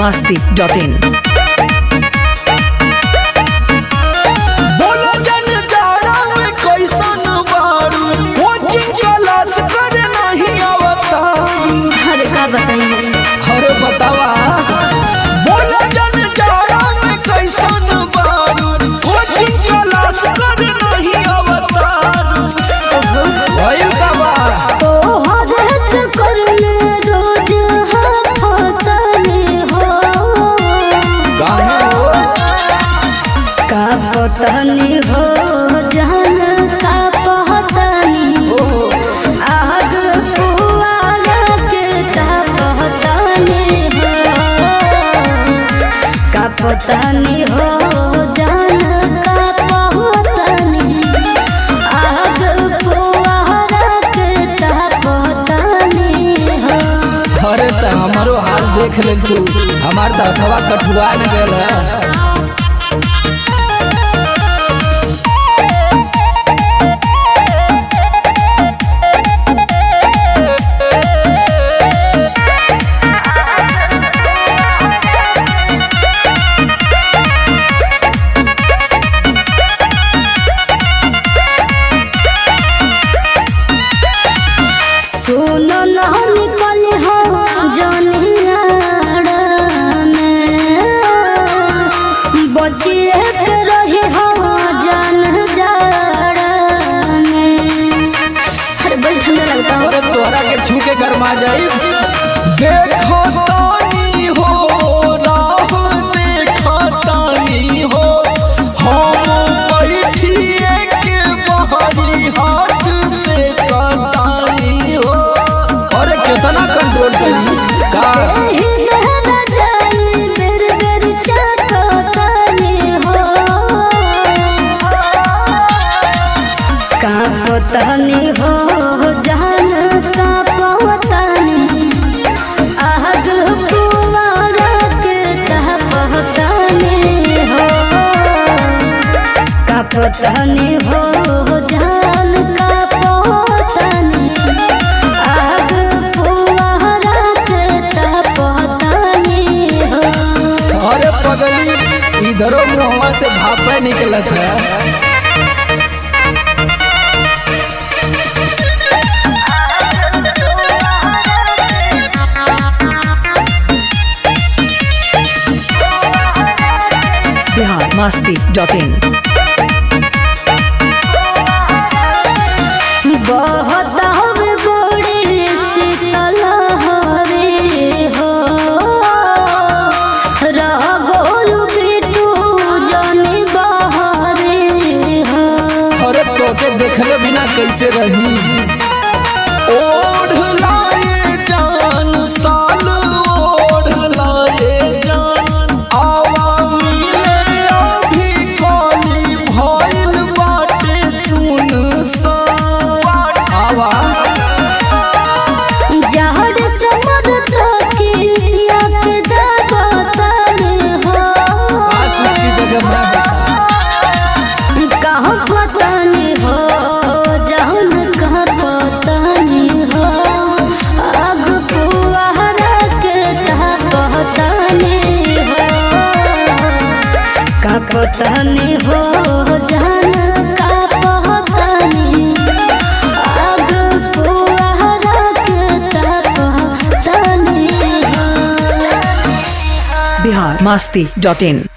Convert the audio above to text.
biharmasti.in बतावा बोला जन जाड़ा में कैसन बारू कोचिंग क्लास कर नहीं अवतार भइल का बा तो हरच करने रोज हाफतने हो काहे हो का पतनी हो जान का पहतनी हो आग पुआरा के का पहतनी पतनी हो जान का पहतनी आग पुआरा के ता पहतनी हो। अरे त हमारो हाल देख ले तू हमार त अथवा कठुआ न गेल सुनो न निकल हो जनियाड़ में बचिए के रही हो जन जाड़ में। अरे बड़ी ठंडा लगता है। अरे तोहरा के छू के गरमा जाई देखो तानी हो राह देखो तानी हो हम बैठिए के बहरी हाथ से कतानी हो। अरे कितना कंट्रोल करी का एही लहरा जाई बेर बेर चकतानी हो का पतनी हो जान का पहतनी आग पुआरा के ता पहतनी हो का पतनी हो जान का पहतनी आग पुआरा के ता पहतनी हो। अरे पगली इधरो मुहवा से भापे निकलत है biharmasti.in बहुत हवे बड़ी शीतल हरे हो रह गोलू बिटू जनी बहरे हो। अरे तोके देखले बिना कैसे रही ओढ़ लाए जान साल ओढ़ लाए जान आवा मिले अभी कली भइल बाटे सुन सा आवा जहर समर तकिया के दागतनी हो आशीष की जगह मैं कहाँ पतनी हो जहन कहाँ पतनी हो आग पुआरा के ता पहतनी हो का पतनी हो जान का पहतनी आग पुआरा के ता पहतनी हो। biharmasti.in